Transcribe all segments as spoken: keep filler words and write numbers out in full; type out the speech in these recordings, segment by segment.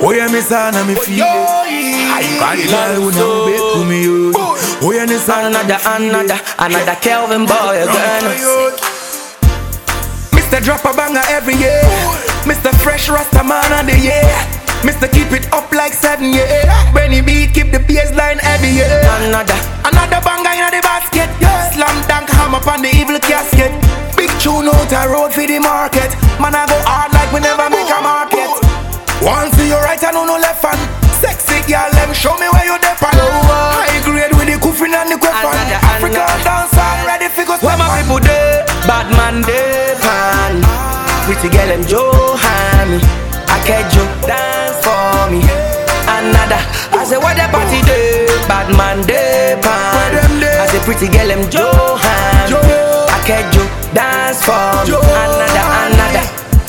Oh yeah, me son and me feel I can't lie when I'm back to me. Oh yeah, me son Another, another, another Kelvin boy again. Mister Drop a banger every year. Mister Fresh Rasta man of the year. Mister Keep it up like seven year. When he beat, keep the baseline heavy year. Another, Another banger in the basket. Slam dunk hammer up on the evil casket. Big tune out a road for the market. Man I go hard like we never make a market. One see you right and no left hand. Sexy girl, let me show me where you depend. High grade with the coffin and the coffin. African dancer ready for go. where my people dey? Bad man dey pan. Pretty girl them Johanny. I catch you dance for me. Another, I say what the party dey? Bad man dey pan. I say pretty girl them Johanny. I catch you dance for me. Another, another.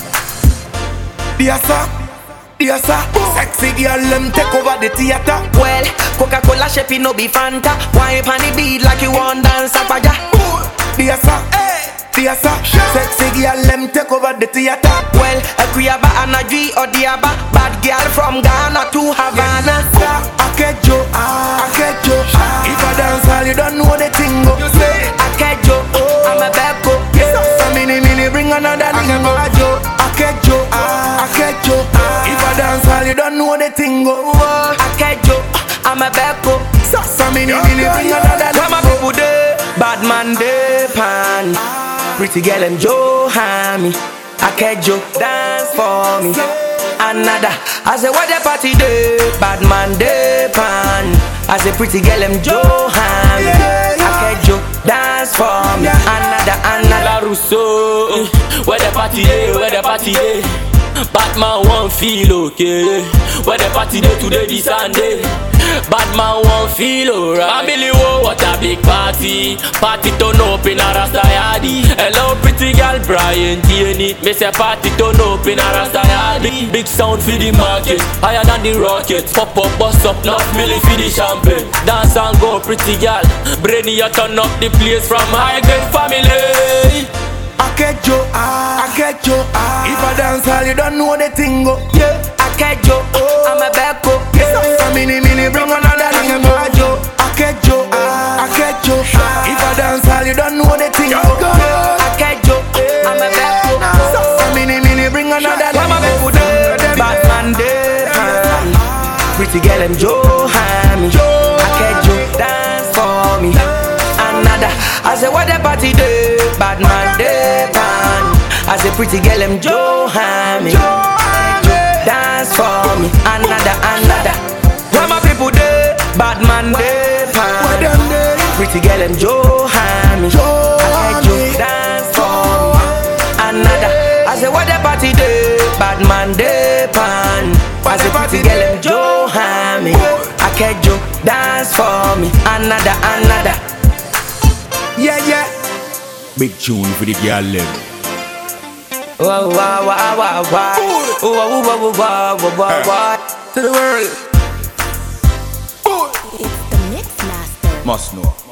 Dear sir, dear sir, sexy girl them take over the theater. Well, Coca-Cola shape no be Fanta. Wine on the beat like you want dance up ya. Dear sir, dear sir, sexy girl them take over the theater. Well, a Kuyaba and a G or Diaba. Bad girl from Ghana to Havana. I catch you, I catch you. If I dance all you don't know the thing go. You say I catch you, I'm a bad go. So many mini bring another thing go. I catch you, I catch you. If I dance all you don't know the thing go. I catch you, I'm a bad go. So many mini bring another thing go. Where my people dey? Bad man dey pan. Pretty girl them Johanny. I catch you dance for me. Another, I say what the party dey? Bad man dey pan. I say pretty girl them Johanny. I catch you dance for me. Another, another Russo, where the party day, where the party day. Batman won't feel okay. Where the party day today, this Sunday. Batman won't feel alright. Family, whoa, what a big party. Party turn up in a Rasta yardy. Hello, pretty girl, Brian Tierney. Me say party turn up in a Rasta yardy. Big sound for the market, higher than the rocket. Pop up, bust up, not milli for the champagne. Dance and go, pretty girl. Brainy, you turn up the place from high grade family. I catch you, I catch you. If I dance all you don't know the thing go. Yeah, I catch you, I'm a bad go. So many mini bring another thing go. I catch you, I catch you. If I dance all you don't know the thing go. I catch you, I'm a bad go. So many mini bring another thing go. Bad man dey pan. Pretty girl them Johanny. I catch you dance for me. Another, I say what the party dey? Bad man dey pan. I say pretty girl them Johanny. Dance for me. Another, another. Where my people dey? Bad man dey pan. Pretty girl them Johanny. I catch you dance for me. Another, I say what the party dey? Bad man dey pan. I say pretty girl them Johanny. I catch you dance for me. Another, another. Yeah, yeah. Big tune for the girl them. Wow, wow, wow, wow, wow. Wow, wow, wow, wow, wow, wow, wow. To the world. It's the Mix Master. Must know.